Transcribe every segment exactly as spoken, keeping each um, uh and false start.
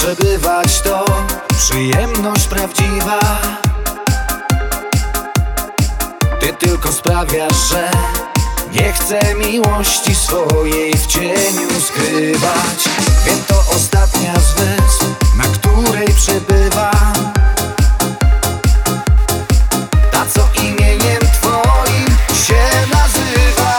przebywać to przyjemność prawdziwa. Ty tylko sprawiasz, że nie chcę miłości swojej w cieniu skrywać. Wiem, to ostatnia z wysp, na której przebywam, ta, co imieniem twoim się nazywa.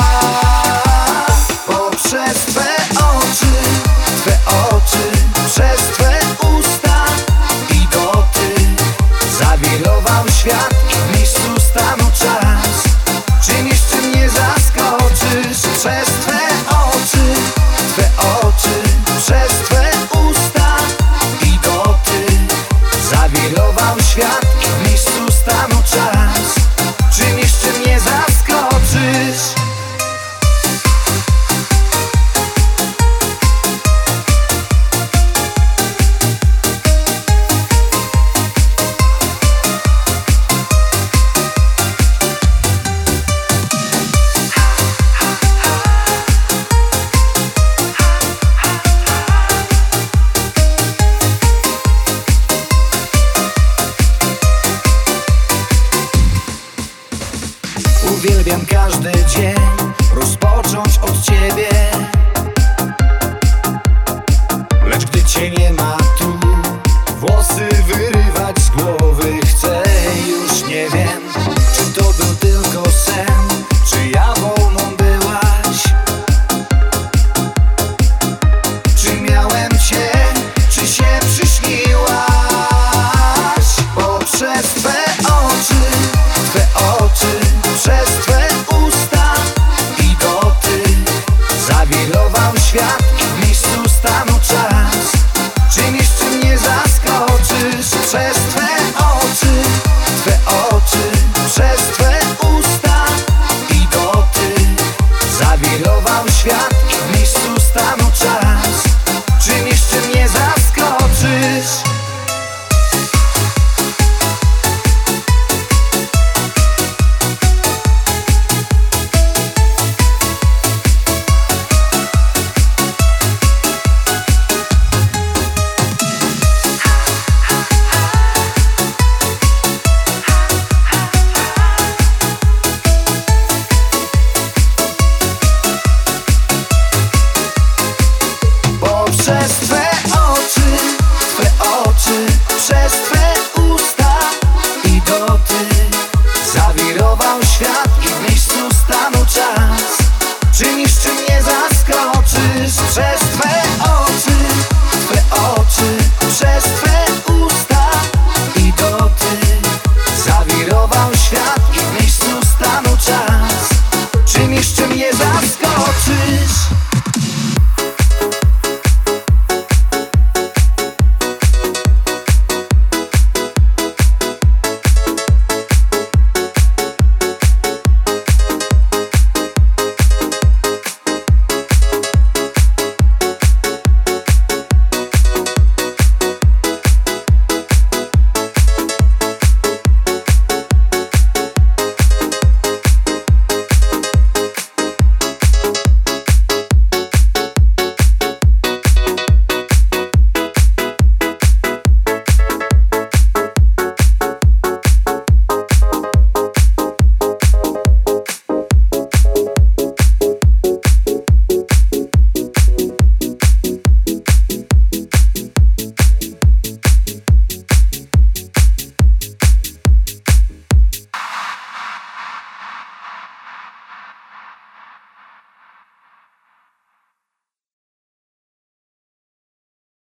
Poprzez twe oczy, twe oczy, przez twe usta i dotyk zawirował świat i w miejscu stanął czas. Czym jeszcze mnie zaskoczysz? Przez twe oczy, twe oczy, przez twe usta i dotyk zawirował świat i w miejscu stanął czas. Czym jeszcze mnie zaskoczysz? Uwielbiam każdy dzień rozpocząć od ciebie.